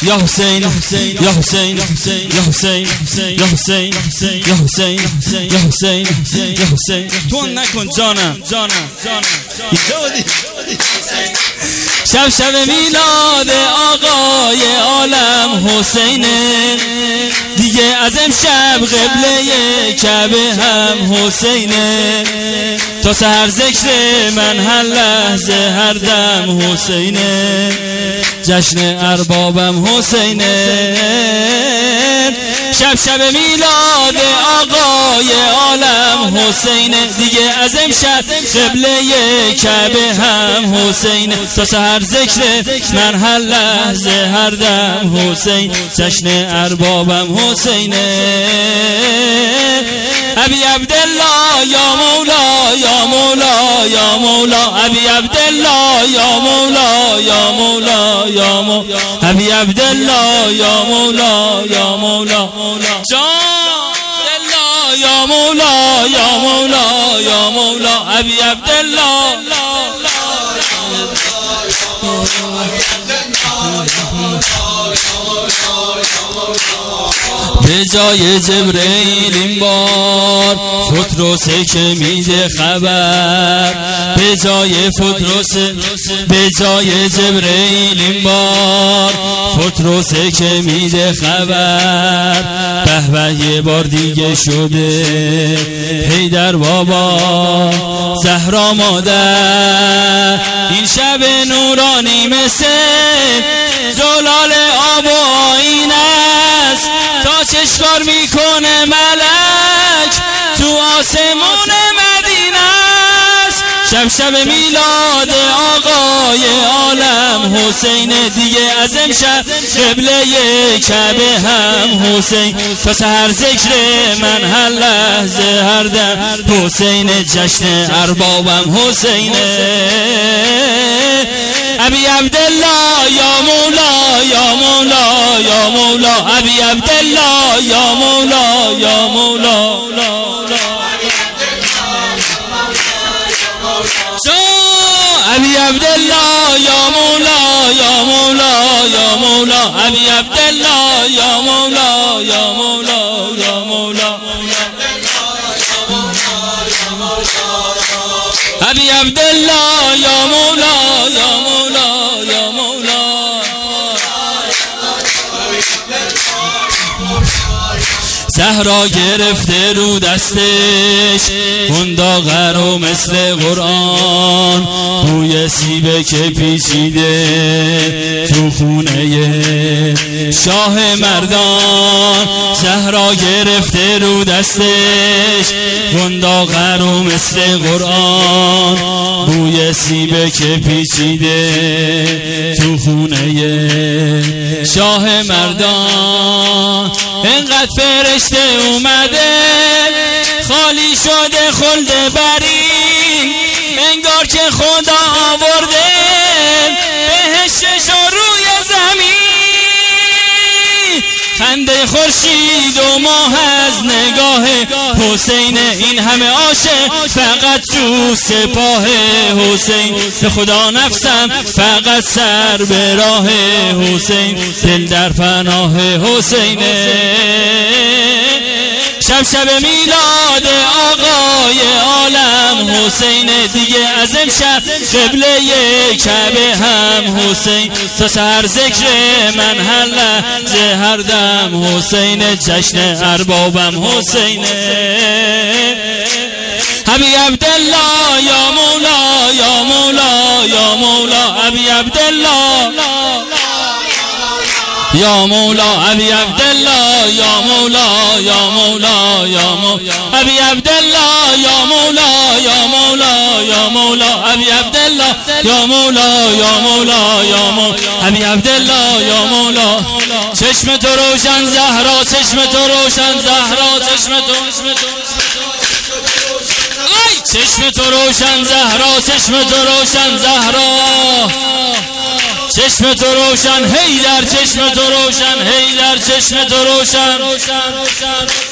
یا حسین یا حسین یا حسین یا حسین یا حسین یا حسین یا حسین تو نکن جانم شب میلاد آقای عالم حسینه دیگه از امشب قبله کعبه هم حسینه تا سحر ذکر من هر لحظه هر دم حسینه جشن اربابم حسینه شب میلاد آقای عالم حسینه دیگه از امشب قبله کعبه هم حسینه تا سحر ذکر من هر لحظه هر دم حسین جشن اربابم حسینه ابی عبدالله یا مولا یا مولا یا مولا ابی عبدالله یا مولا یا مولا یا مولا ابی عبدالله یا مولا یا مولا جان یا مولا یا مولا یا مولا ابی عبدالله به جای جبرئیل این بار فتروسه که میده خبر به جای جبرئیل این بار فتروسه که میده خبر به به یه بار دیگه شده حیدر بابا زهرا مادر این شب نورانی مثل زلال آب و آیین است تا چشکار میکنه ملک تو آسمون مدینه است شب میلاد آقای عالم حسین دیگه از امشب قبله کعبه هم حسین تا سحر ذکر من هر لحظه هر دم حسین جشن اربابم حسینه ابی عبدالله یا مولا یا مولا یا مولا ابی عبدالله یا مولا یا مولا ابی عبدالله یا مولا یا مولا یا مولا ابی عبدالله یا مولا یا مولا یا مولا ابی عبدالله یا مولا یا مولا یا مولا زهرا گرفته رو دستش اون داغر و مثل قرآن بوی سیبه که پیچیده تو خونه شاه مردان زهرا گرفته رو دستش اون داغر و مثل قرآن بوی سیبه که پیچیده تو خونه شاه مردان انقدر فرشته اومده خالی شده خلد برین انگار که خدا آورده بهشتش روی زمین خنده خورشید و ماه از نگاه حسین این همه عاشق فقط تو سپاه حسین به خدا نفسم فقط سر به راه حسین دل در پناه حسینه شب میلاد آقای عالم حسین دیگه از امشب قبله کعبه هم حسین تا سحر ذکر من هر لحظه هر دم حسین جشن اربابم حسینه ابی عبدالله یا مولا یا مولا یا مولا ابی عبدالله یا مولا ابی عبدالله یا مولا یا مولا یا مولا ابی عبدالله یا مولا یا مولا یا مولا ابی عبدالله یا مولا یا مولا یا مولا ابی عبدالله یا مولا چشم تو روشن زهرا چشم تو روشن زهرا چشم تو روشن زهرا چشم تو روشن زهرا چشم تو روشن حیدر چشم تو روشن حیدر چشم تو روشن